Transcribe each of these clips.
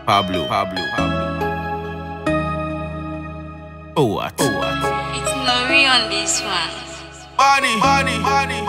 Pablo. Oh what? It's Nori on this one. Money.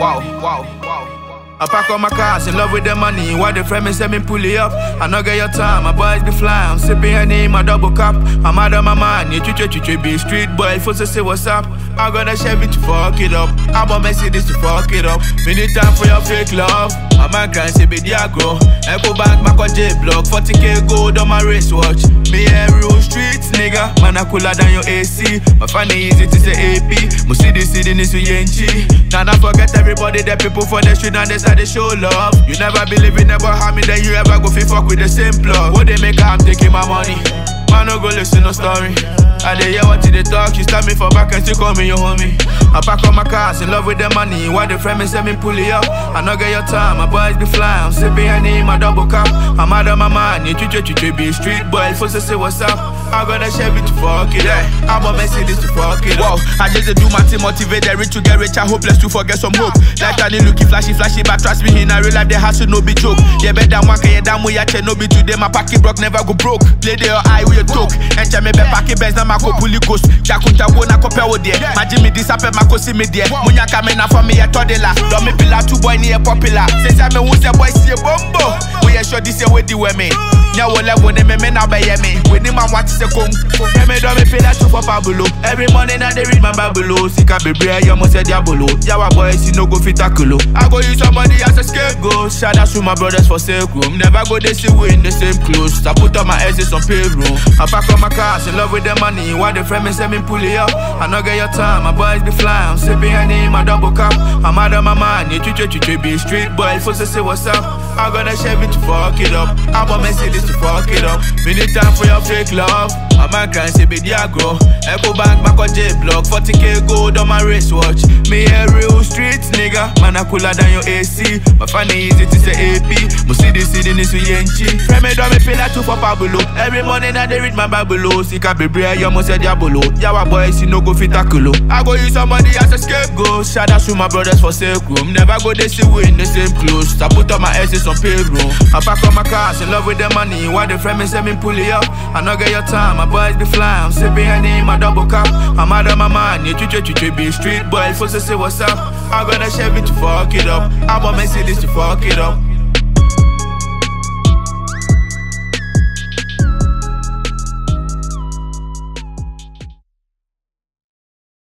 Wow. I pack on my cars, in love with the money. Why the friend me say me pull it up? I no get your time, my boys be fly. I'm sipping Henny, my double cup. I'm out of my mind, you chuchu be street boy. First to say what's up, I'm gonna Chevy to fuck it up. I'm gonna Mercedes to fuck it up. We need time for your fake love. My man can't say be Diagro. Echo back, my J block. 40k gold on my wristwatch. Me and real streets, nigga. Man, I cooler than your AC. My funny easy to say AP. Musi the city needs to yenchi. Now I forget everybody, the people for the street and they show love. You never believe in never harm me, then you ever go fuck with the same plug. What they make, I'm taking my money. Man, no go listen no story. I dey hear what they talk, you stab me for back and still call me your homie. I pack on my cars, in love with the money. Why the friend me say me pull it up? I no get your time, my boys be fly. I'm sipping Henny, my double cup. I'm out of my mind, you chuchu be street boy. First to say what's up, I got a Chevy to fuck it up. I'm a Mercedes to fuck it up. I just do my team, motivate the rich to get rich. I hopeless to forget some hope. Like I looking flashy, but trust me, in a real life, they hustle no be joke. Yeah, better one can you damn way I no be today. My pocket broke, never go broke. Play the eye with your talk. And me be pocket best, now my go pull ghost. Jakunta wona kope wo de. Maji me disappear, my go see me there. Munya come na for me a toddler. Don't me pillar two boy near popular. Since I me who say boy see a bombo. We are sure this year with the women. Now we level them me now by me. When the man watch the come. Me don't me pillar two for Pablo. Every morning I dey read my Bible. Sika be brave, you must say diabolo. Yawa boys you no go fit tackle. I go use somebody as a scapegoat. Shout out to my brothers for sake room. Never go they see we in the same clothes. I put on my asses on payroll. I pack on my cars, in love with the money. Why the friend me say me pull it up? I no get your time, my boys be fly. I'm sipping Henny, my double cup. I'm out of my mind, you chuchu be street boy. First to say what's up, I got a Chevy to fuck it up. I'm a Mercedes to fuck it up. We need time for your fake love. My man can't say be Diagro. Echo back, my J block. 40k gold on my wristwatch. Me a real streets, nigga. Man, I cooler than your AC. My funny easy to say AP. Musi the city needs to yenchi. Friend me don't me pay like two for Pablo. Every morning I dey read my Bible. Sika be brave, you must say diabolo. Yawa boys, you no go fit tackle. I go use somebody as a scapegoat. Shout out to my brothers for sake room. Never go they see we in the same clothes. I put on my asses on payroll. I pack on my cars, in love with the money. Why the friend me say me pull it up? I no get your time, my boys be fly. I'm sipping Henny, my double cup. I'm out of my mind, you chuchu be street boy. First to say what's up, I got a Chevy to fuck it up. I'm a Mercedes to fuck it up.